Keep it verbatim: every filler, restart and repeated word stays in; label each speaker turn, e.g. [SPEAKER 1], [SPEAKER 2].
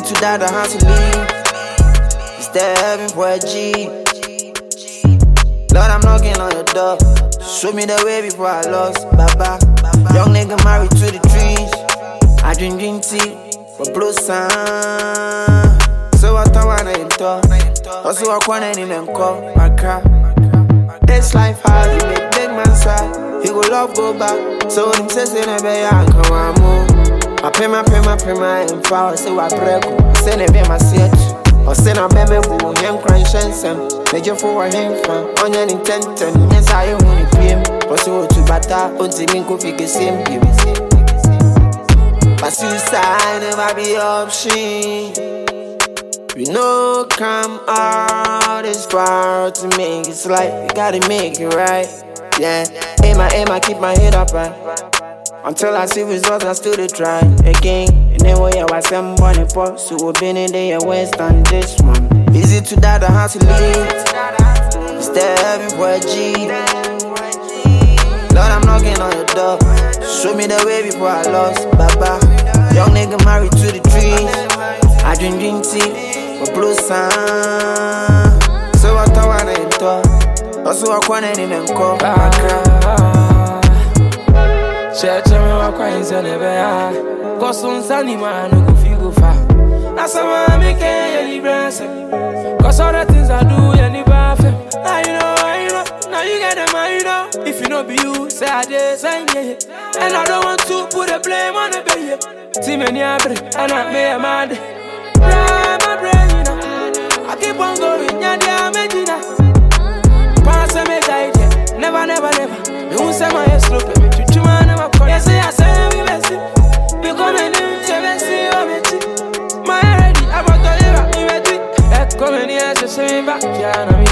[SPEAKER 1] to die, the house to leave. Instead heaven for a G. Lord, I'm knocking on your door. Show me the way before I lost. Baba, young nigga married to the trees. I drink green tea for blue sun. So I thought I ain't talk. Also I can't even call my car. This life hard, you make big man sad. He go love go back. So him says in a bay, I come on move. I pay my pay my pay my and foul. So I break. Send it be my search. Or send a baby boo, young crying shen. Major for him from on your intent. Yes, I only pay him. Also to bata, until me go figure same game. But suicide never be option. We know come out this far to make it right. You gotta make it right. Yeah, aim I aim I keep my head up right. Until I see results, I still try again. And then when I was some money for, so we've been in the west and this one. Easy to die, the house to leave. Instead heaven for a G. Lord, I'm knocking on your door. Show me the way before I lost. Baba, young nigga married to the trees. I drink green tea for blue sun. So I thought I ain't talk. Also I can't even call my girl.
[SPEAKER 2] Church me wa crying say never ah. Cause on sunny man no go feel go far. Now some make any brass. Cause all the things I do any bathroom. Now you know, I know, now you get them, I know. If you know be you, say I did, say yeah. And I don't want to put the blame on the baby. See me near and I may a mad. Right, my brain, you know. I keep on going, yeah, yeah, Medina. Pass me died, never, never, never. You won't say my slope. Yes, I say we messy. We come and do messy, oh, messy. My ready, I'm about to live up, we ready. Come in here, so say back, yeah,